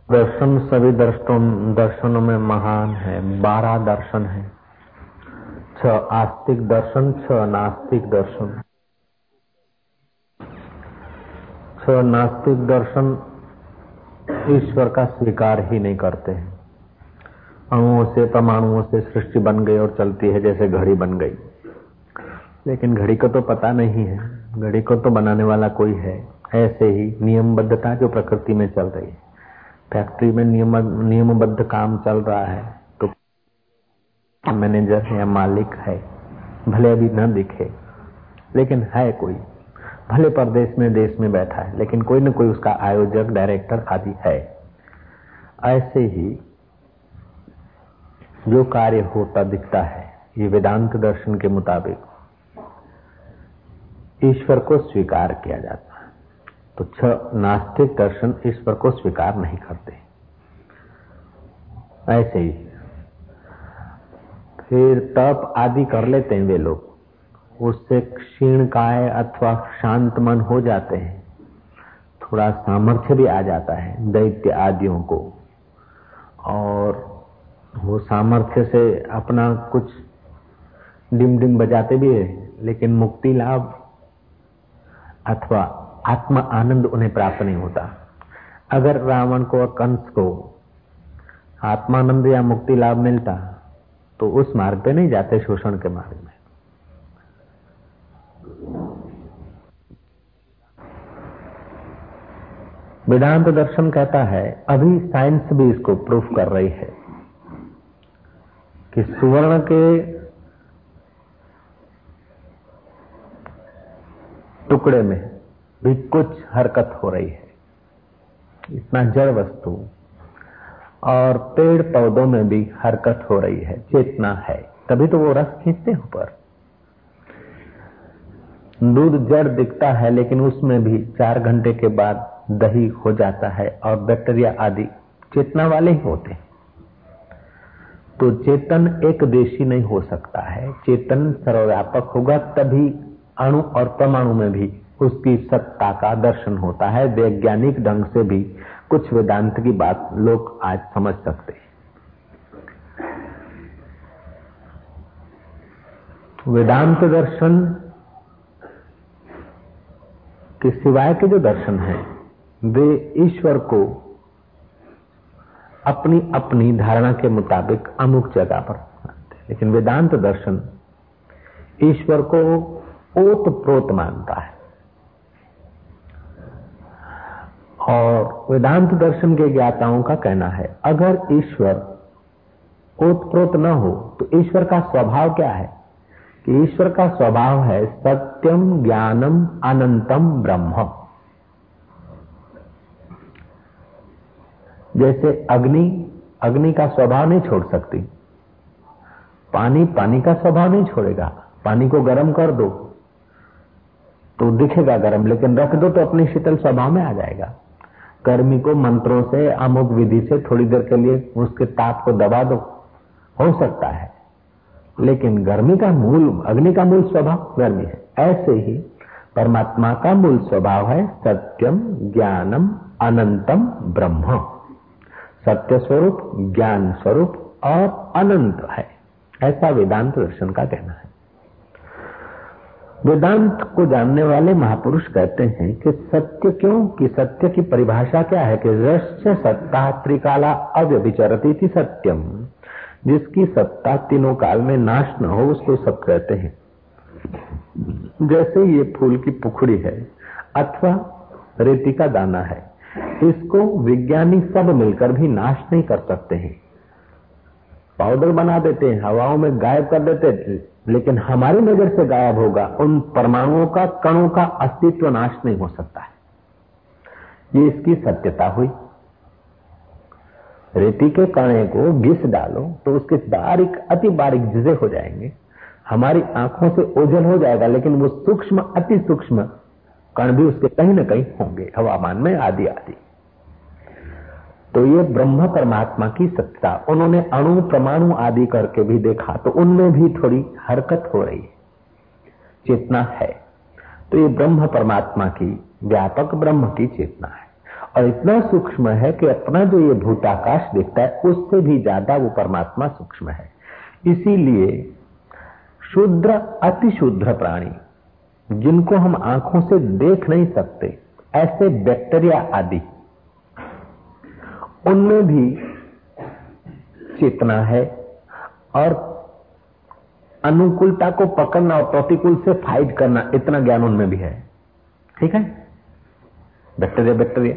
दर्शन सभी दर्शनों में महान है। 12 दर्शन है। 6 आस्तिक दर्शन, 6 नास्तिक दर्शन। 6 नास्तिक दर्शन ईश्वर का स्वीकार ही नहीं करते हैं। अणुओं से परमाणुओं से सृष्टि बन गई और चलती है जैसे घड़ी बन गई, लेकिन घड़ी को तो पता नहीं है, घड़ी को तो बनाने वाला कोई है। ऐसे ही नियमबद्धता जो प्रकृति में चल रही है, फैक्ट्री में नियमबद्ध काम चल रहा है तो मैनेजर है या मालिक है, भले अभी न दिखे लेकिन है कोई, भले परदेश में देश में बैठा है लेकिन कोई न कोई उसका आयोजक डायरेक्टर आदि है। ऐसे ही जो कार्य होता दिखता है, ये वेदांत दर्शन के मुताबिक ईश्वर को स्वीकार किया जाता है। तो 6 नास्तिक दर्शन ईश्वर को स्वीकार नहीं करते। ऐसे ही फिर तप आदि कर लेते हैं वे लोग, उससे क्षीण काय अथवा शांत मन हो जाते हैं, थोड़ा सामर्थ्य भी आ जाता है दैत्य आदियों को, और वो सामर्थ्य से अपना कुछ डिम डिम बजाते भी है, लेकिन मुक्ति लाभ अथवा आत्मा आनंद उन्हें प्राप्त नहीं होता। अगर रावण को और कंस को आत्मानंद या मुक्ति लाभ मिलता तो उस मार्ग पे नहीं जाते, शोषण के मार्ग में। वेदांत दर्शन कहता है, अभी साइंस भी इसको प्रूफ कर रही है कि सुवर्ण के टुकड़े में भी कुछ हरकत हो रही है, इतना जड़ वस्तु, और पेड़ पौधों में भी हरकत हो रही है, चेतना है, तभी तो वो रस खींचते हैं ऊपर। दूध जड़ दिखता है लेकिन उसमें भी 4 घंटे के बाद दही हो जाता है और बैक्टीरिया आदि चेतना वाले ही होते हैं। तो चेतन एक देशी नहीं हो सकता है, चेतन सर्वव्यापक होगा, तभी अणु और परमाणु में भी उसकी सत्ता का दर्शन होता है। वैज्ञानिक ढंग से भी कुछ वेदांत की बात लोग आज समझ सकते हैं। वेदांत दर्शन के सिवाय के जो दर्शन हैं वे ईश्वर को अपनी अपनी धारणा के मुताबिक अमुक जगह पर मानते हैं, लेकिन वेदांत दर्शन ईश्वर को ओतप्रोत मानता है। और वेदांत दर्शन के ज्ञाताओं का कहना है, अगर ईश्वर ओतप्रोत न हो तो ईश्वर का स्वभाव क्या है? कि ईश्वर का स्वभाव है सत्यम ज्ञानम अनंतम ब्रह्म। जैसे अग्नि का स्वभाव नहीं छोड़ सकती, पानी का स्वभाव नहीं छोड़ेगा। पानी को गर्म कर दो तो दिखेगा गर्म, लेकिन रख दो तो अपने शीतल स्वभाव में आ जाएगा। गर्मी को मंत्रों से अमुक विधि से थोड़ी देर के लिए उसके ताप को दबा दो, हो सकता है, लेकिन अग्नि का मूल स्वभाव गर्मी है। ऐसे ही परमात्मा का मूल स्वभाव है सत्यम ज्ञानम अनंतम ब्रह्म। सत्य स्वरूप, ज्ञान स्वरूप और अनंत है, ऐसा वेदांत दर्शन का कहना है। वेदांत को जानने वाले महापुरुष कहते हैं कि सत्य क्यों, कि सत्य की परिभाषा क्या है? कि रस्य सत्ता त्रिकाला अव्यभिचरति इति सत्यम। जिसकी सत्ता तीनों काल में नाश न हो उसको सत्य कहते हैं। जैसे ये फूल की पुखड़ी है अथवा रेती का दाना है, इसको विज्ञानी सब मिलकर भी नाश नहीं कर सकते हैं। पाउडर बना देते हैं, हवाओं में गायब कर देते हैं, लेकिन हमारी नजर से गायब होगा, उन परमाणुओं का, कणों का अस्तित्व नाश नहीं हो सकता है। ये इसकी सत्यता हुई। रेती के कणे को घिस डालो तो उसके बारीक, अति बारीक जिसे हो जाएंगे, हमारी आंखों से ओझल हो जाएगा, लेकिन वो सूक्ष्म, अति सूक्ष्म कण भी उसके कहीं न कहीं होंगे हवामान में, आदि आदि। तो ये ब्रह्म परमात्मा की सत्ता, उन्होंने अणु परमाणु आदि करके भी देखा तो उनमें भी थोड़ी हरकत हो रही है, चेतना है। तो ये ब्रह्म परमात्मा की, व्यापक ब्रह्म की चेतना है। और इतना सूक्ष्म है कि अपना जो ये भूताकाश दिखता है उससे भी ज्यादा वो परमात्मा सूक्ष्म है। इसीलिए शुद्र अति शुद्र प्राणी जिनको हम आंखों से देख नहीं सकते, ऐसे बैक्टीरिया आदि, उनमें भी चेतना है और अनुकूलता को पकड़ना और प्रतिकूल से फाइट करना, इतना ज्ञान उनमें भी है। ठीक है, बैक्टीरिया।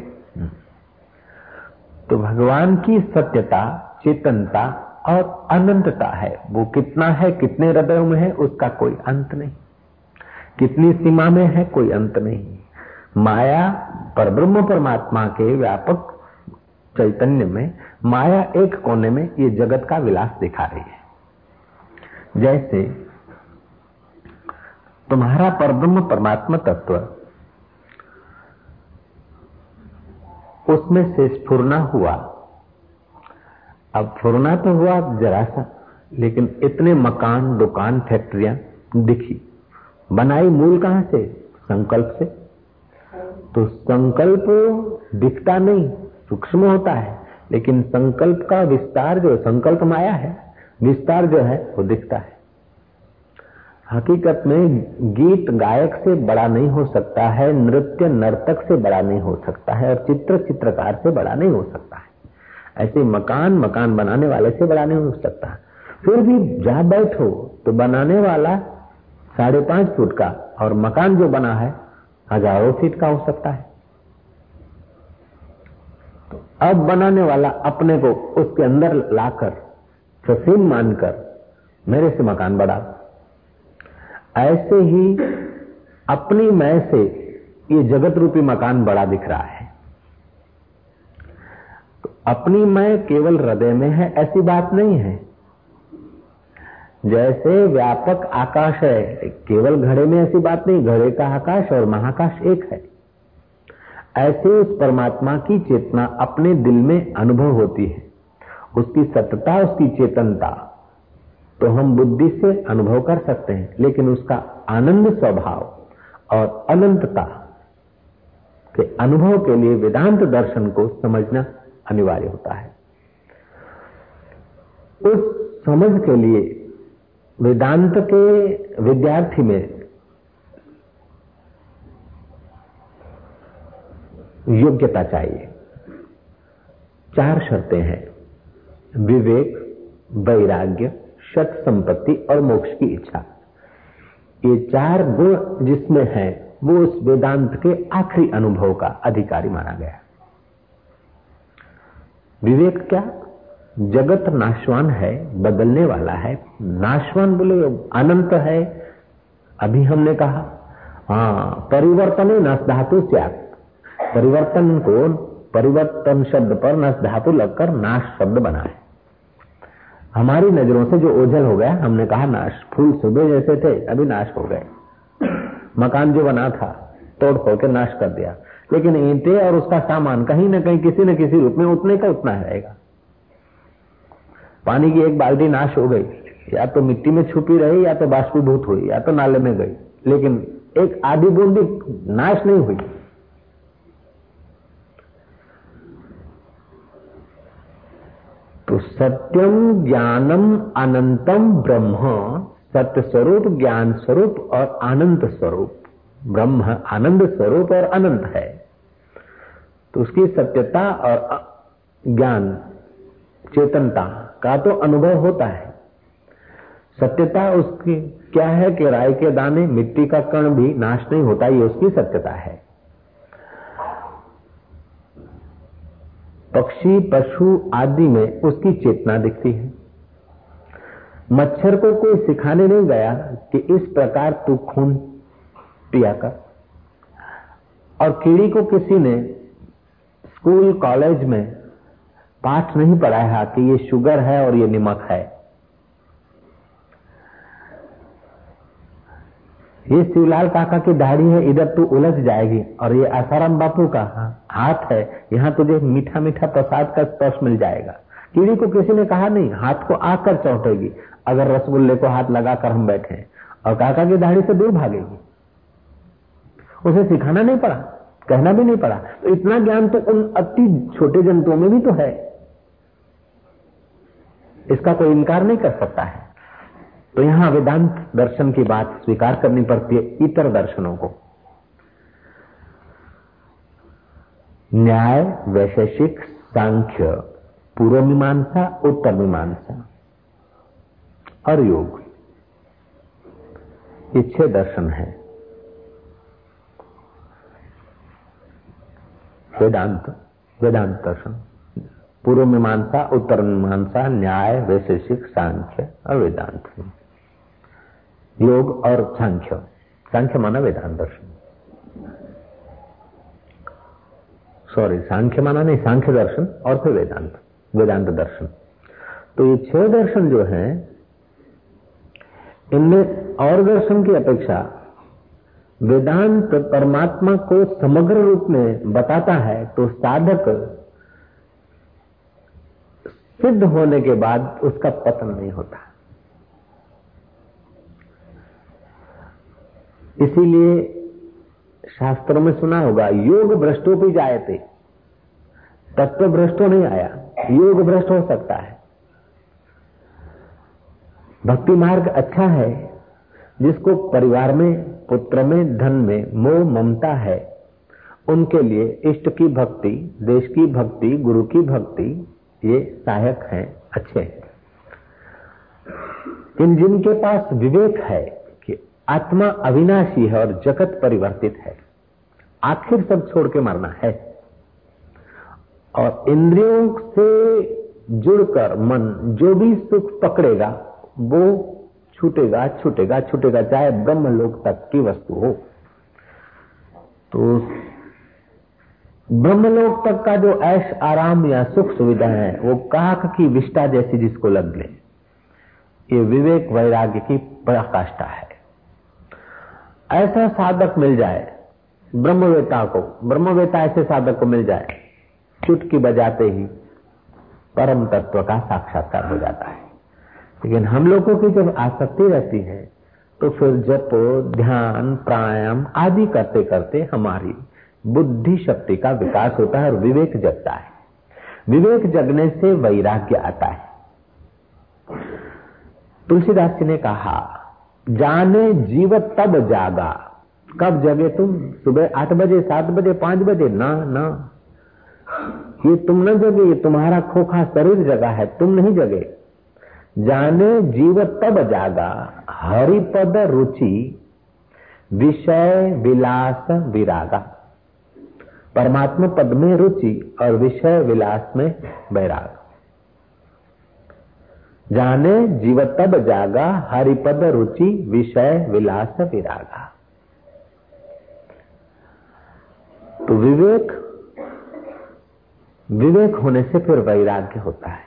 तो भगवान की सत्यता, चेतनता और अनंतता है। वो कितना है, कितने हृदयों में है, उसका कोई अंत नहीं। कितनी सीमा में है, कोई अंत नहीं। माया परब्रह्म परमात्मा के व्यापक चैतन्य में, माया एक कोने में ये जगत का विलास दिखा रही है। जैसे तुम्हारा परब्रह्म परमात्मा तत्व, उसमें से स्फुरना हुआ। अब फुरना तो हुआ जरा सा, लेकिन इतने मकान, दुकान, फैक्ट्रियां दिखी। बनाई मूल कहां से? संकल्प से। तो संकल्प दिखता नहीं, सूक्ष्म होता है, लेकिन संकल्प का विस्तार जो, संकल्प माया है, विस्तार जो है वो दिखता है। हकीकत में गीत गायक से बड़ा नहीं हो सकता है, नृत्य नर्तक से बड़ा नहीं हो सकता है, और चित्र चित्रकार से बड़ा नहीं हो सकता है। ऐसे मकान बनाने वाले से बड़ा नहीं हो सकता। फिर भी जहां बैठो तो बनाने वाला 5.5 फुट का और मकान जो बना है हजारों फीट का हो सकता है। तो अब बनाने वाला अपने को उसके अंदर लाकर ससीम मानकर मेरे से मकान बड़ा, ऐसे ही अपनी मैं से ये जगत रूपी मकान बड़ा दिख रहा है। तो अपनी मैं केवल हृदय में है ऐसी बात नहीं है। जैसे व्यापक आकाश है, केवल घड़े में ऐसी बात नहीं, घड़े का आकाश और महाकाश एक है। ऐसे उस परमात्मा की चेतना अपने दिल में अनुभव होती है। उसकी सत्यता, उसकी चेतनता तो हम बुद्धि से अनुभव कर सकते हैं, लेकिन उसका आनंद स्वभाव और अनंतता के अनुभव के लिए वेदांत दर्शन को समझना अनिवार्य होता है। उस समझ के लिए वेदांत के विद्यार्थी में योग्यता चाहिए। 4 शर्तें हैं: विवेक, वैराग्य, सत संपत्ति और मोक्ष की इच्छा। ये 4 गुण जिसमें है वो उस वेदांत के आखिरी अनुभव का अधिकारी माना गया। विवेक क्या? जगत नाशवान है, बदलने वाला है। नाशवान बोले अनंत है। अभी हमने कहा परिवर्तन नस धातु स्यात्। परिवर्तन को, परिवर्तन शब्द पर नस धातु लगकर नाश शब्द बना है। हमारी नजरों से जो ओझल हो गया, हमने कहा नाश। फूल सुबह जैसे थे अभी नाश हो गए। मकान जो बना था तोड़ फोड़ के नाश कर दिया, लेकिन ईंटें और उसका सामान कहीं न कहीं किसी न किसी रूप में उतने का उतना रहेगा। पानी की एक बाल्टी नाश हो गई, या तो मिट्टी में छुपी रही, या तो बाष्पीभूत हुई, या तो नाले में गई, लेकिन एक आधी बूंद भी नाश नहीं हुई। तो सत्यम ज्ञानम अनंतम ब्रह्म, सत्य स्वरूप, ज्ञान स्वरूप और आनंद स्वरूप। ब्रह्म आनंद स्वरूप और अनंत है, तो उसकी सत्यता और ज्ञान, चेतनता का तो अनुभव होता है। सत्यता उसकी क्या है कि राई के दाने, मिट्टी का कण भी नाश नहीं होता, ये उसकी सत्यता है। पक्षी, पशु आदि में उसकी चेतना दिखती है। मच्छर को कोई सिखाने नहीं गया कि इस प्रकार तू खून पिया कर, और कीड़ी को किसी ने स्कूल कॉलेज में पाठ नहीं पढ़ाया कि ये शुगर है और ये नमक है। ये शिवलाल काका की दाढ़ी है, इधर तू उलझ जाएगी, और ये आसाराम बापू का हाथ है, यहां तुझे मीठा मीठा प्रसाद का स्पर्श मिल जाएगा। कीड़ी को किसी ने कहा नहीं, हाथ को आकर चौंटेगी अगर रसगुल्ले को हाथ लगाकर हम बैठे, और काका की दाढ़ी से दूर भागेगी। उसे सिखाना नहीं पड़ा। कहना भी नहीं पड़ा। तो इतना ज्ञान तो उन अति छोटे जंतुओं में भी तो है, इसका कोई इनकार नहीं कर सकता है। तो यहां वेदांत दर्शन की बात स्वीकार करनी पड़ती है इतर दर्शनों को। न्याय, वैशेषिक, सांख्य, पूर्व मीमांसा, उत्तर मीमांसा और योग, ये 6 दर्शन है वेदांत दर्शन। पूर्व मीमांसा, उत्तर मीमांसा, न्याय, वैशेषिक, सांख्य और वेदांत। योग और सांख्य माना वेदांत दर्शन, सॉरी सांख्य माना नहीं, सांख्य दर्शन और फिर वेदांत दर्शन। तो ये 6 दर्शन जो हैं, इनमें और दर्शन की अपेक्षा वेदांत परमात्मा को समग्र रूप में बताता है। तो साधक सिद्ध होने के बाद उसका पतन नहीं होता। इसीलिए शास्त्रों में सुना होगा, योग भ्रष्टों पे जायते, तत्व भ्रष्टों नहीं आया, योग भ्रष्ट हो सकता है। भक्ति मार्ग अच्छा है, जिसको परिवार में, पुत्र में, धन में मोह ममता है, उनके लिए इष्ट की भक्ति, देश की भक्ति, गुरु की भक्ति, ये सहायक हैं, अच्छे हैं। जिनके पास विवेक है कि आत्मा अविनाशी है और जगत परिवर्तित है, आखिर सब छोड़ के मरना है, और इंद्रियों से जुड़कर मन जो भी सुख पकड़ेगा वो छूटेगा, चाहे ब्रह्मलोक तक की वस्तु हो। तो ब्रह्मलोक तक का जो ऐश आराम या सुख सुविधा है, वो काक की विष्ठा जैसी जिसको लग ले, ये विवेक वैराग्य की पराकाष्ठा है। ऐसा साधक मिल जाए ब्रह्मवेता ऐसे साधक को मिल जाए, चुटकी बजाते ही परम तत्व का साक्षात्कार हो जाता है। लेकिन हम लोगों की जब आसक्ति रहती है, तो फिर जप, ध्यान, प्राणायाम आदि करते करते हमारी बुद्धि शक्ति का विकास होता है और विवेक जगता है। विवेक जगने से वैराग्य आता है। तुलसीदास जी ने कहा, जाने जीव तब जागा। कब जगे तुम? सुबह 8 बजे, 7 बजे, 5 बजे? ना, ये तुम न जगे, ये तुम्हारा खोखा शरीर जगा है, तुम नहीं जगे। जाने जीव तब जागा, हरिपद रुचि विषय विलास विरागा। परमात्मा पद में रुचि और विषय विलास में वैराग। जाने जीव तब जागा, हरिपद रुचि विषय विलास विरागा। तो विवेक होने से फिर वैराग्य होता है।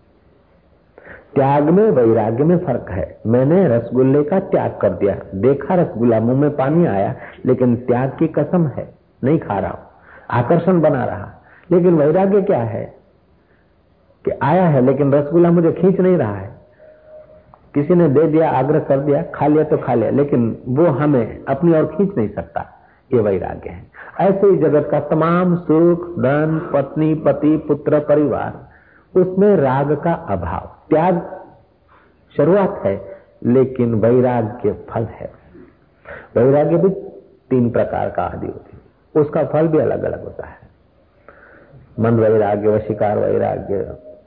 त्याग में वैराग्य में फर्क है। मैंने रसगुल्ले का त्याग कर दिया, देखा रसगुल्ला, मुंह में पानी आया, लेकिन त्याग की कसम है, नहीं खा रहा हूं, आकर्षण बना रहा। लेकिन वैराग्य क्या है कि आया है, लेकिन रसगुल्ला मुझे खींच नहीं रहा है। किसी ने दे दिया, आग्रह कर दिया, खा लिया तो खा लिया, लेकिन वो हमें अपनी ओर खींच नहीं सकता। ये वैराग्य है। ऐसे ही जगत का तमाम सुख, धन, पत्नी, पति, पुत्र, परिवार, उसमें राग का अभाव। त्याग शुरुआत है, लेकिन वैराग्य फल है। वैराग्य भी 3 प्रकार का आदि होती है, उसका फल भी अलग अलग होता है। मन वैराग्य, वशीकार वैराग्य,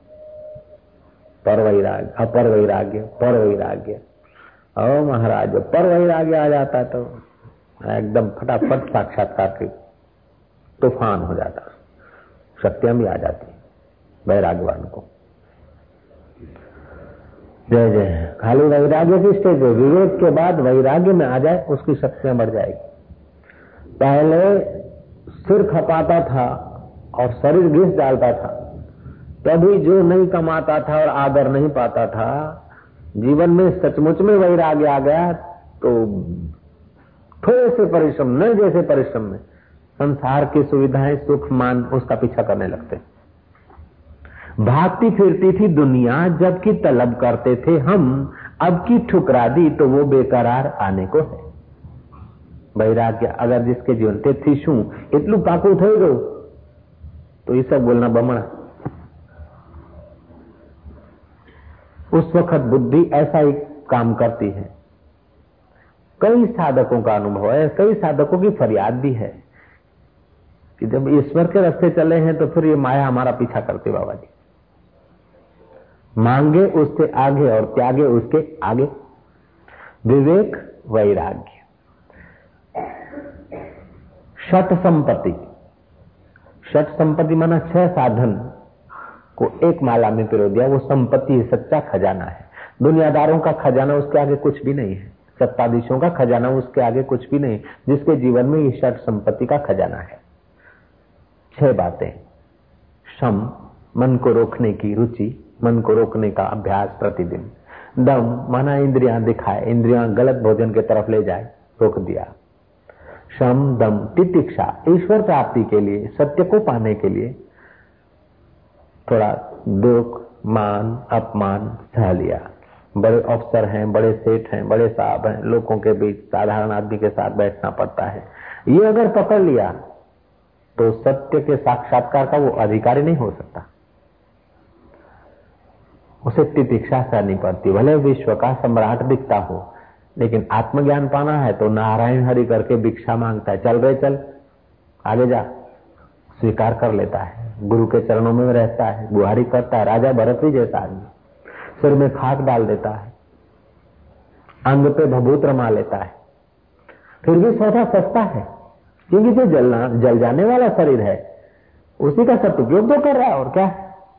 पर वैराग्य, अपर वैराग्य, पर वैराग्य। और महाराज पर वैराग्य आ जाता तो एकदम फटाफट साक्षात्कार के तूफान हो जाता, शक्तियां भी आ जाती वैराग्यवान को। जय जय। खाली वैराग्य की स्टेज है, विवेक के बाद वैराग्य में आ जाए, उसकी शक्तियां बढ़ जाएगी। पहले सिर खपाता था और शरीर घिस डालता था, तभी जो नहीं कमाता था और आदर नहीं पाता था, जीवन में सचमुच में वैराग्य आ गया तो थोड़े से परिश्रम, न जैसे परिश्रम में संसार की सुविधाएं, सुख, मान, उसका पीछा करने लगते। भागती फिरती थी दुनिया, जबकि तलब करते थे हम, अब की ठुकरा दी तो वो बेकरार आने को है। વૈરાગ્ય અગર जिसके जीवन તેથી શું એટલું પાકું થઈ ગયું तो ये सब बोलना बमणा। उस वक्त बुद्धि ऐसा ही काम करती है। कई साधकों का अनुभव है, कई साधकों की फरियाद भी है कि जब ईश्वर के रास्ते चले हैं तो फिर ये माया हमारा पीछा करती। बाबा जी मांगे उससे आगे और त्यागे उसके आगे। विवेक वैराग्य षट संपत्ति। षट संपत्ति माना 6 साधन को एक माला में पिरो दिया। वो संपत्ति सच्चा खजाना है। दुनियादारों का खजाना उसके आगे कुछ भी नहीं है। सत्ताधीशों का खजाना उसके आगे कुछ भी नहीं। जिसके जीवन में ये षट संपत्ति का खजाना है। 6 बातें। शम मन को रोकने की रुचि, मन को रोकने का अभ्यास प्रतिदिन। दम माना इंद्रियां दिखाए, इंद्रियां गलत भोजन के तरफ ले जाए, रोक दिया। शम दम तितिक्षा ईश्वर प्राप्ति के लिए, सत्य को पाने के लिए थोड़ा दुख मान अपमान सह लिया। बड़े अफसर हैं, बड़े सेठ हैं, बड़े साहब हैं, लोगों के बीच साधारण आदमी के साथ बैठना पड़ता है। ये अगर पकड़ लिया तो सत्य के साक्षात्कार का वो अधिकारी नहीं हो सकता। उसे तितिक्षा सहनी पड़ती। भले विश्व का सम्राट दिखता हो, लेकिन आत्मज्ञान पाना है तो नारायण हरि करके भिक्षा मांगता है। चल रे चल आगे जा, स्वीकार कर लेता है। गुरु के चरणों में रहता है, गुहारी करता है। राजा भरत भी जैसा आदमी सिर में खाक डाल देता है, अंग पे भभूत रमा लेता है, फिर भी सौदा सस्ता है। क्योंकि जो जल जाने वाला शरीर है उसी का सदुपयोग तो कर रहा है। और क्या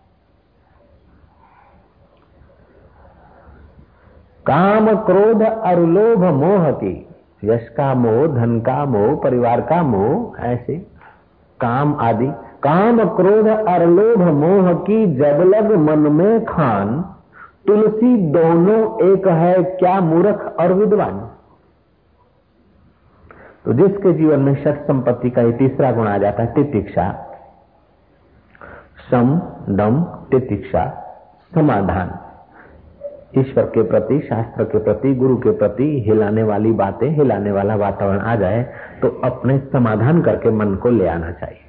काम क्रोध और लोभ मोह की, यश का मोह, धन का मोह, परिवार का मोह, ऐसे काम आदि। काम क्रोध और लोभ मोह की जब लग मन में खान, तुलसी दोनों एक है क्या मूर्ख और विद्वान। तो जिसके जीवन में षट संपत्ति का ये तीसरा गुण आ जाता है, तितिक्षा। सम दम तितिक्षा समाधान। ईश्वर के प्रति, शास्त्र के प्रति, गुरु के प्रति हिलाने वाली बातें, हिलाने वाला वातावरण आ जाए तो अपने समाधान करके मन को ले आना चाहिए।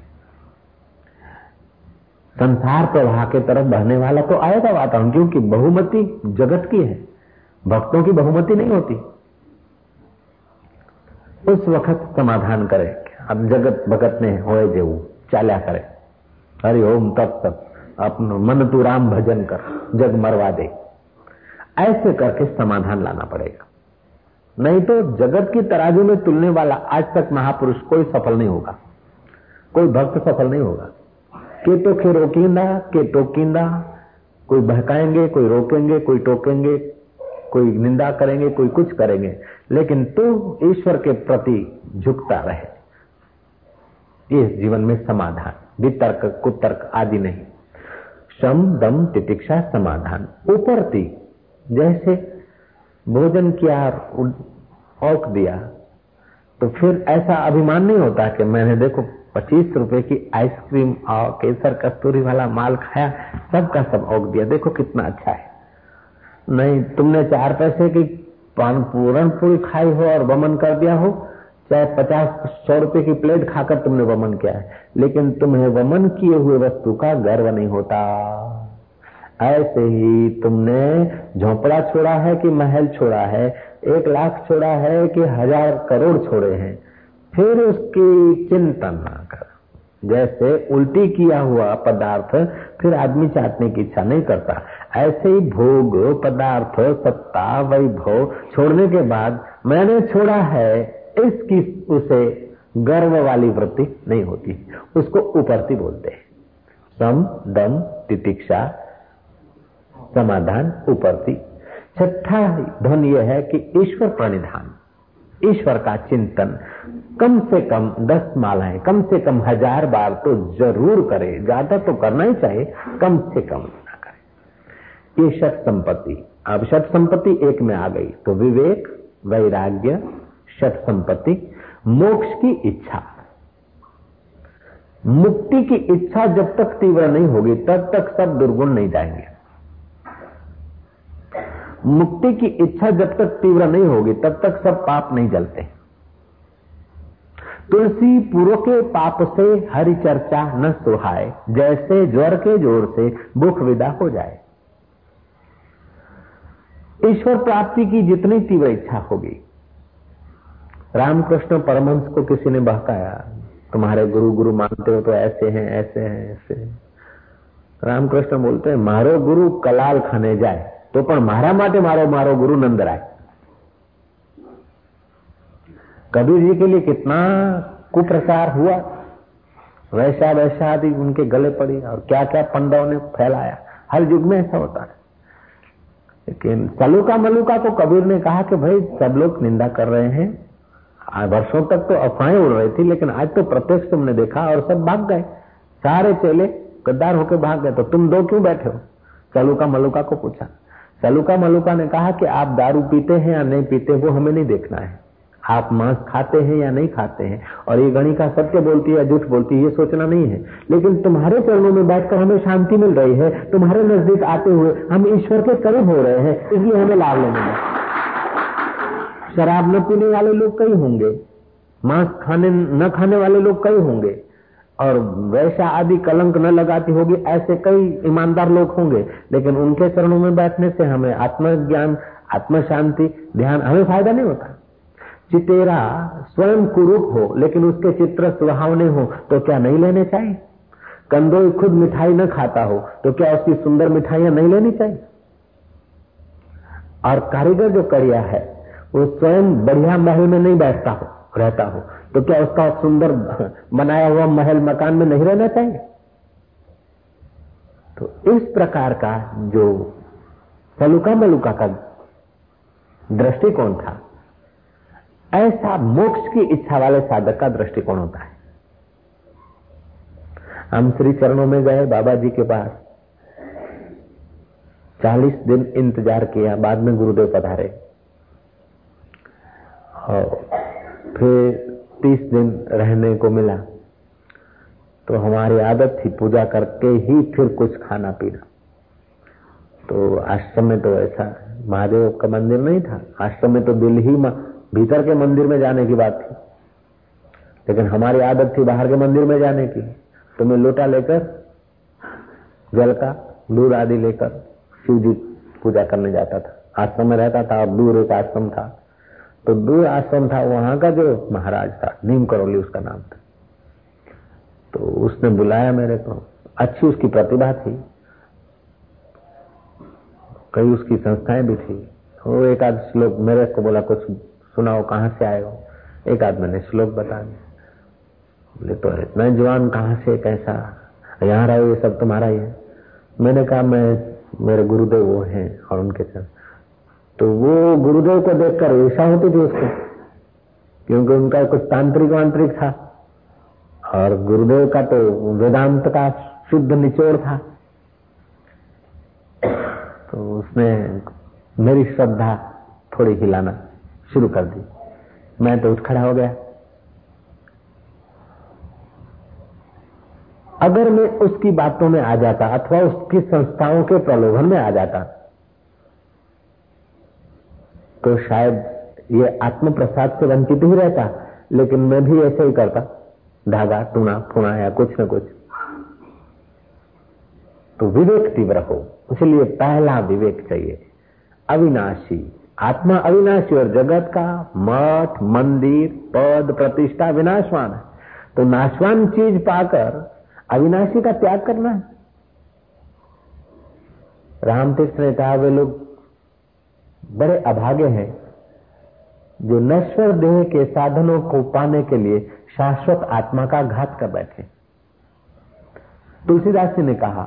संसार प्रवाह के तरफ बहने वाला तो आएगा वातावरण, क्योंकि बहुमति जगत की है, भक्तों की बहुमति नहीं होती। उस वक्त समाधान करे। अब जगत भगत ने होए जेवू चाल्या करे, हरि ओम तत्सत, अपनो मन तू राम भजन कर, जग मरवा दे। ऐसे करके समाधान लाना पड़ेगा। नहीं तो जगत की तराजू में तुलने वाला आज तक महापुरुष कोई सफल नहीं होगा, कोई भक्त सफल नहीं होगा। के तो खे रोकिंदा, के टोकिंदा, कोई बहकाएंगे, कोई रोकेंगे, कोई टोकेंगे, कोई निंदा करेंगे, कोई कुछ करेंगे, लेकिन तू ईश्वर के प्रति झुकता रहे। इस जीवन में समाधान, वितर्क कुतर्क आदि नहीं। शम दम तितिक्षा समाधान। उपरती जैसे भोजन किया, औक दिया, तो फिर ऐसा अभिमान नहीं होता कि मैंने देखो 25 रुपए की आइसक्रीम और केसर कस्तूरी वाला माल खाया, सबका सब औक दिया, देखो कितना अच्छा है। नहीं, तुमने 4 पैसे की पूरण पूरी खाई हो और वमन कर दिया हो, चाहे 50-100 रुपए की प्लेट खाकर तुमने वमन किया है, लेकिन तुम्हें वमन किए हुए वस्तु का गर्व नहीं होता। ऐसे ही तुमने झोंपड़ा छोड़ा है कि महल छोड़ा है, 1 लाख छोड़ा है कि 1000 करोड़ छोड़े हैं, फिर उसकी चिंतन ना कर। जैसे उल्टी किया हुआ पदार्थ फिर आदमी चाटने की इच्छा नहीं करता, ऐसे ही भोग पदार्थ सत्ता वैभव छोड़ने के बाद मैंने छोड़ा है, इसकी उसे गर्व वाली वृत्ति नहीं होती, उसको उपरती बोलते हैं। सम दम तितिक्षा समाधान उपरती। छठा धन यह है कि ईश्वर प्रणिधान, ईश्वर का चिंतन कम से कम 10 मालाएं, कम से कम 1000 बार तो जरूर करे। ज्यादा तो करना ही चाहिए, कम से कम ना करे। ये षट संपत्ति। अब षट संपत्ति एक में आ गई तो विवेक वैराग्य षट संपत्ति। मोक्ष की इच्छा, मुक्ति की इच्छा जब तक तीव्र नहीं होगी तब तक सब दुर्गुण नहीं जाएंगे। मुक्ति की इच्छा जब तक तीव्र नहीं होगी तब तक सब पाप नहीं जलते। तुलसी पूर्व के पाप से हरि चर्चा न सुहाए, जैसे ज्वर के जोर से भूख विदा हो जाए। ईश्वर प्राप्ति की जितनी तीव्र इच्छा होगी, रामकृष्ण परमहंस को किसी ने बहकाया, तुम्हारे गुरु गुरु मानते हो तो ऐसे हैं ऐसे हैं ऐसे हैं। रामकृष्ण बोलते हैं, मारो गुरु कलाल खाने जाए तो पण मारा माटे मारो मारो गुरु नंदराय। कबीर जी के लिए कितना कुप्रचार हुआ, वैसा वैसा आदि उनके गले पड़ी और क्या क्या पंडों ने फैलाया। हर युग में ऐसा होता है। लेकिन सलूका मलूका को कबीर ने कहा कि भाई सब लोग निंदा कर रहे हैं, वर्षों तक तो अफवाहें उड़ रही थी, लेकिन आज तो प्रत्यक्ष तुमने देखा और सब भाग गए, सारे चेले गद्दार होकर भाग गए, तो तुम दो क्यों बैठे हो? सलूका मलूका को पूछा। सलूका मलूका ने कहा कि आप दारू पीते हैं या नहीं पीते वो हमें नहीं देखना है, आप मांस खाते हैं या नहीं खाते हैं, और ये गणिका सत्य बोलती है या झूठ बोलती है ये सोचना नहीं है, लेकिन तुम्हारे चरणों में बैठकर हमें शांति मिल रही है, तुम्हारे नजदीक आते हुए हम ईश्वर के करीब हो रहे हैं, इसलिए हमें लाभ लेना है। शराब न पीने वाले लोग कई होंगे, मांस न खाने वाले लोग कई होंगे, और वैसा आदि कलंक न लगाती होगी ऐसे कई ईमानदार लोग होंगे, लेकिन उनके चरणों में बैठने से हमें आत्मज्ञान, आत्म शांति, ध्यान, हमें फायदा नहीं होता। चितेरा स्वयं कुरूप हो लेकिन उसके चित्र सुहावने हो तो क्या नहीं लेने चाहिए? कंदोई खुद मिठाई न खाता हो तो क्या उसकी सुंदर मिठाइयां नहीं लेनी चाहिए? और कारीगर जो करिया है वो स्वयं बढ़िया महल में नहीं बैठता हो, रहता हो, तो क्या उसका सुंदर बनाया हुआ महल मकान में नहीं रहना चाहिए? तो इस प्रकार का जो सलूका मलूका का दृष्टिकोण था, ऐसा मोक्ष की इच्छा वाले साधक का दृष्टिकोण होता है। हम श्री चरणों में गए बाबा जी के पास, 40 दिन इंतजार किया, बाद में गुरुदेव पधारे, और फिर 30 दिन रहने को मिला। तो हमारी आदत थी पूजा करके ही फिर कुछ खाना पीना। तो आश्रम में तो ऐसा महादेव का मंदिर नहीं था, आश्रम में तो दिल ही भीतर के मंदिर में जाने की बात थी, लेकिन हमारी आदत थी बाहर के मंदिर में जाने की। तो मैं लोटा लेकर जल का दूध आदि लेकर शिव जी पूजा करने जाता था। आश्रम में रहता था और दूर एक आश्रम था, तो दूर आश्रम था, वहां का जो महाराज था, नीम करौली उसका नाम था, तो उसने बुलाया मेरे को। अच्छी उसकी प्रतिभा थी, कई उसकी संस्थाएं भी थी। वो एक आध श्लोक मेरे को बोला, कुछ सुनाओ, कहां से आए हो? एक आध मैंने श्लोक बता दिया। बोले तो इतना जवान कहां से, कैसा, यहाँ रहे, ये सब तुम्हारा ही है? मैंने कहा मेरे गुरुदेव वो हैं और उनके चरण। तो वो गुरुदेव को देखकर ईर्षा होती थी उसको, क्योंकि उनका कुछ तांत्रिक वांत्रिक था और गुरुदेव का तो वेदांत का शुद्ध निचोड़ था। तो उसने मेरी श्रद्धा थोड़ी हिलाना शुरू कर दी। मैं तो उठ खड़ा हो गया। अगर मैं उसकी बातों में आ जाता अथवा उसकी संस्थाओं के प्रलोभन में आ जाता तो शायद ये आत्म प्रसाद से वंचित ही रहता, लेकिन मैं भी ऐसे ही करता, धागा टूना फूना या कुछ न कुछ। तो विवेक तीव्र हो, इसलिए पहला विवेक चाहिए। अविनाशी, आत्मा अविनाशी और जगत का मठ मंदिर पद प्रतिष्ठा विनाशवान है। तो नाशवान चीज पाकर अविनाशी का त्याग करना है। रामतीर्थ ने कहा वे लोग बड़े अभागे हैं जो नश्वर देह के साधनों को पाने के लिए शाश्वत आत्मा का घात कर बैठे। तुलसीदास जी ने कहा,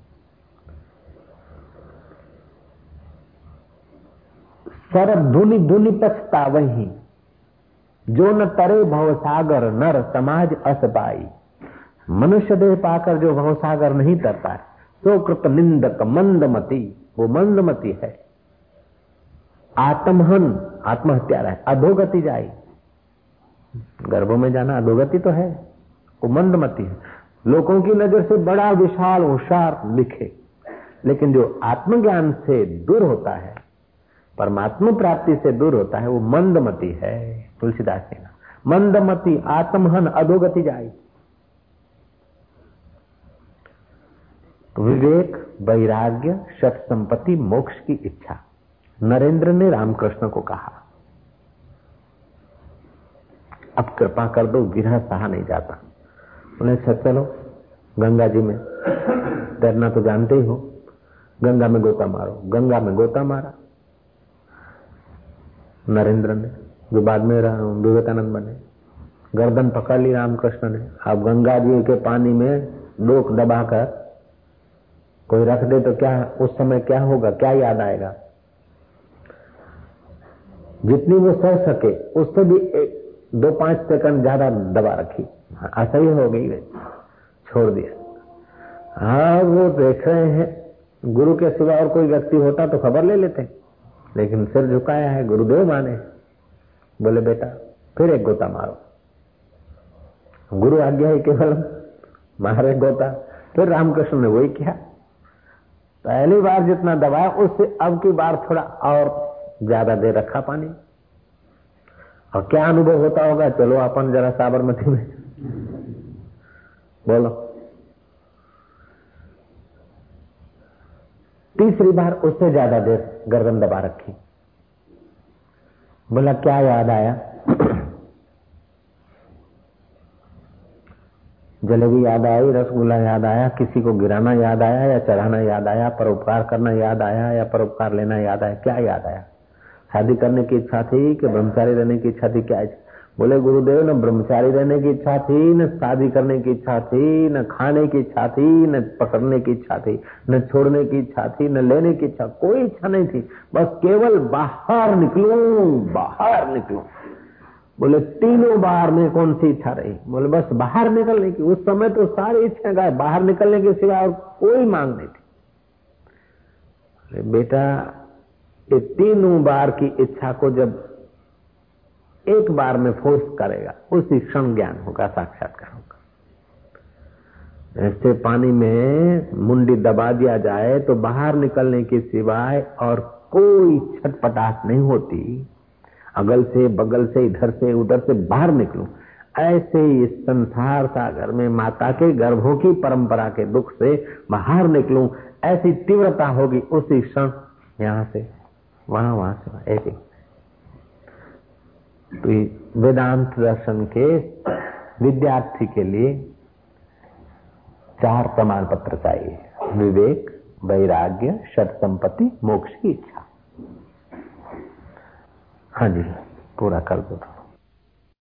सरब धुनि धुनि पछतावहि, जो न तरे भवसागर नर समाज अस पाई। मनुष्य देह पाकर जो भवसागर नहीं तरता है, सो कृत निंदक मंदमती, वो मंदमती है। आत्महन, आत्महत्या है, अधोगति जाई, गर्भों में जाना अधोगति तो है, वो मंदमती है। लोगों की नजर से बड़ा विशाल होशियार दिखे, लेकिन जो आत्मज्ञान से दूर होता है, परमात्मा प्राप्ति से दूर होता है, वो मंदमती है। तुलसीदास जी मंदमती आत्महन अधोगति जाए। विवेक, वैराग्य, सत संपत्ति, मोक्ष की इच्छा। नरेंद्र ने रामकृष्ण को कहा, अब कृपा कर दो, विरह सहा नहीं जाता। उन्हें अच्छा चलो गंगा जी में, तैरना तो जानते ही हो, गंगा में गोता मारो। गंगा में गोता मारा नरेंद्र ने, जो बाद में विवेकानंद बने। गर्दन पकड़ ली रामकृष्ण ने। अब गंगा जी के पानी में डोक दबाकर कोई रख दे तो क्या उस समय क्या होगा, क्या याद आएगा? जितनी वो सह सके उससे भी 2-5 सेकंड ज्यादा दबा रखी, असह्य हो गई, छोड़ दिया। हाँ, वो देख रहे हैं, गुरु के सिवा और कोई व्यक्ति होता तो खबर ले लेते, लेकिन सिर झुकाया है, गुरुदेव माने। बोले बेटा फिर एक गोता मारो। गुरु आज्ञा है केवल, मारे गोता। फिर रामकृष्ण ने वही किया, पहली बार जितना दबाया उससे अब की बार थोड़ा और ज्यादा देर रखा पानी। और क्या अनुभव होता होगा, चलो अपन जरा साबरमती में बोलो। तीसरी बार उससे ज्यादा देर गर्दन दबा रखी। बोला क्या याद आया? जलेबी याद आई, रसगुल्ला याद आया, किसी को गिराना याद आया या चढ़ाना याद आया, परोपकार करना याद आया या परोपकार लेना याद आया? क्या याद आया? शादी करने की इच्छा थी कि ब्रह्मचारी रहने की इच्छा थी? क्या? बोले गुरुदेव, न ब्रह्मचारी रहने की इच्छा थी, न शादी करने की इच्छा थी, न खाने की इच्छा थी, न पकड़ने की इच्छा थी, न छोड़ने की इच्छा थी, न लेने की इच्छा, कोई इच्छा नहीं थी, बस केवल बाहर निकलूं, बाहर निकलूं। बोले तीनों बार में कौन सी इच्छा रही? बोले बस बाहर निकलने की। उस समय तो सारी इच्छा गायब, बाहर निकलने के सिवा और कोई मांग नहीं थी। बेटा ये तीनों बार की इच्छा को जब एक बार में फोर्स करेगा, उसी क्षण ज्ञान होगा, साक्षात्कार होगा। ऐसे पानी में मुंडी दबा दिया जाए तो बाहर निकलने के सिवाय और कोई छटपटाहट नहीं होती। अगल से बगल से इधर से उधर से बाहर निकलूं। ऐसे ही इस संसार सागर में माता के गर्भों की परंपरा के दुख से बाहर निकलूं, ऐसी तीव्रता होगी उसी क्षण, यहां से वहां, वहां से वहां, एक। तो वेदांत दर्शन के विद्यार्थी के लिए 4 प्रमाण पत्र चाहिए: विवेक, वैराग्य, सत संपत्ति, मोक्ष की इच्छा। हाँ जी, पूरा कर दो।